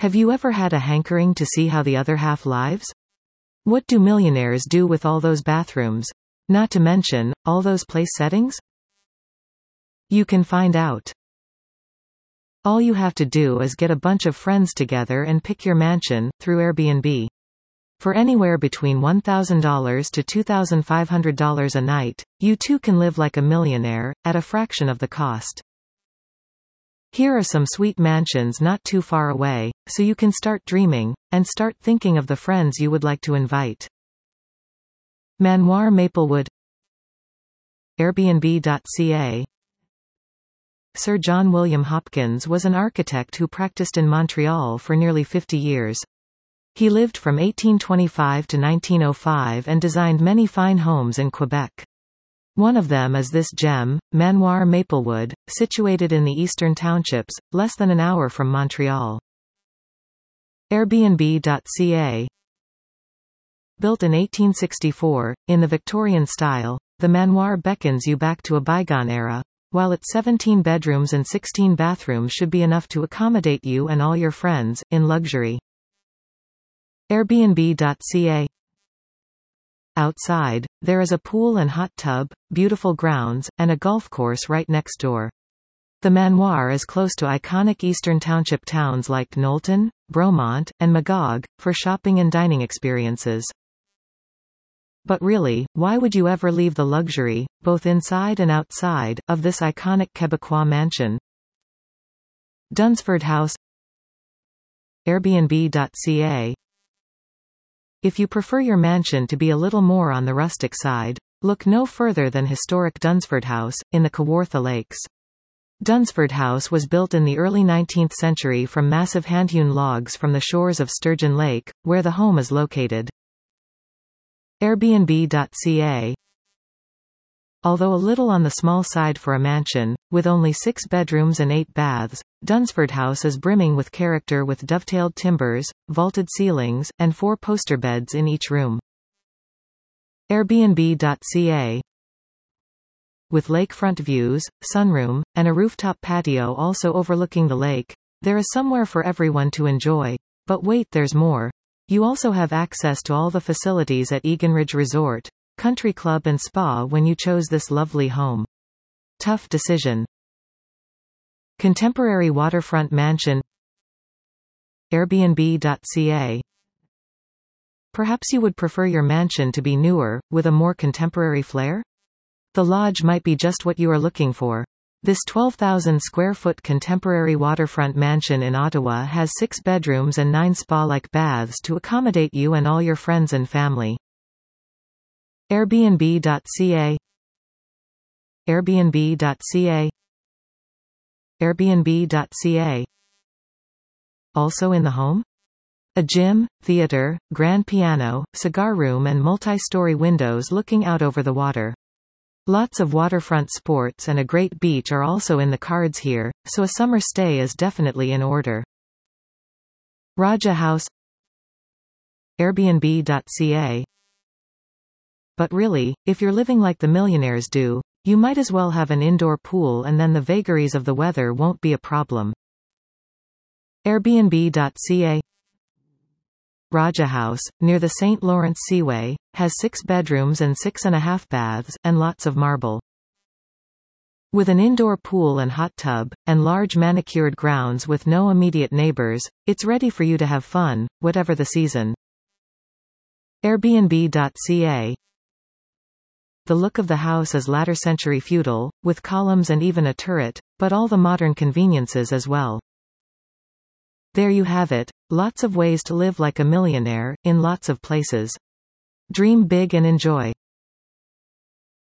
Have you ever had a hankering to see how the other half lives? What do millionaires do with all those bathrooms? Not to mention, all those place settings? You can find out. All you have to do is get a bunch of friends together and pick your mansion, through Airbnb. For anywhere between $1,000 to $2,500 a night, you too can live like a millionaire, at a fraction of the cost. Here are some sweet mansions not too far away, so you can start dreaming, and start thinking of the friends you would like to invite. Manoir Maplewood, Airbnb.ca. Sir John William Hopkins was an architect who practiced in Montreal for nearly 50 years. He lived from 1825 to 1905 and designed many fine homes in Quebec. One of them is this gem, Manoir Maplewood, situated in the Eastern Townships, less than an hour from Montreal. Airbnb.ca. Built in 1864, in the Victorian style, the manoir beckons you back to a bygone era, while its 17 bedrooms and 16 bathrooms should be enough to accommodate you and all your friends, in luxury. Airbnb.ca. Outside, there is a pool and hot tub, beautiful grounds, and a golf course right next door. The manoir is close to iconic Eastern Township towns like Knowlton, Bromont, and Magog, for shopping and dining experiences. But really, why would you ever leave the luxury, both inside and outside, of this iconic Quebecois mansion? Dunsford House, Airbnb.ca. If you prefer your mansion to be a little more on the rustic side, look no further than historic Dunsford House, in the Kawartha Lakes. Dunsford House was built in the early 19th century from massive hand-hewn logs from the shores of Sturgeon Lake, where the home is located. Airbnb.ca. Although a little on the small side for a mansion, with only 6 bedrooms and 8 baths, Dunsford House is brimming with character with dovetailed timbers, vaulted ceilings, and 4 poster beds in each room. Airbnb.ca. With lakefront views, sunroom, and a rooftop patio also overlooking the lake, there is somewhere for everyone to enjoy. But wait, there's more. You also have access to all the facilities at Eganridge Resort, Country Club and Spa when you chose this lovely home. Tough decision. Contemporary waterfront mansion, Airbnb.ca. Perhaps you would prefer your mansion to be newer, with a more contemporary flair? The lodge might be just what you are looking for. This 12,000 square foot contemporary waterfront mansion in Ottawa has 6 bedrooms and 9 spa-like baths to accommodate you and all your friends and family. Airbnb.ca. Airbnb.ca. Airbnb.ca. Also in the home? A gym, theater, grand piano, cigar room and multi-story windows looking out over the water. Lots of waterfront sports and a great beach are also in the cards here, so a summer stay is definitely in order. Raja House, Airbnb.ca. But really, if you're living like the millionaires do, you might as well have an indoor pool and then the vagaries of the weather won't be a problem. Airbnb.ca. Raja House, near the St. Lawrence Seaway, has 6 bedrooms and 6.5 baths, and lots of marble. With an indoor pool and hot tub, and large manicured grounds with no immediate neighbors, it's ready for you to have fun, whatever the season. Airbnb.ca. The look of the house is latter-century feudal, with columns and even a turret, but all the modern conveniences as well. There you have it, lots of ways to live like a millionaire, in lots of places. Dream big and enjoy.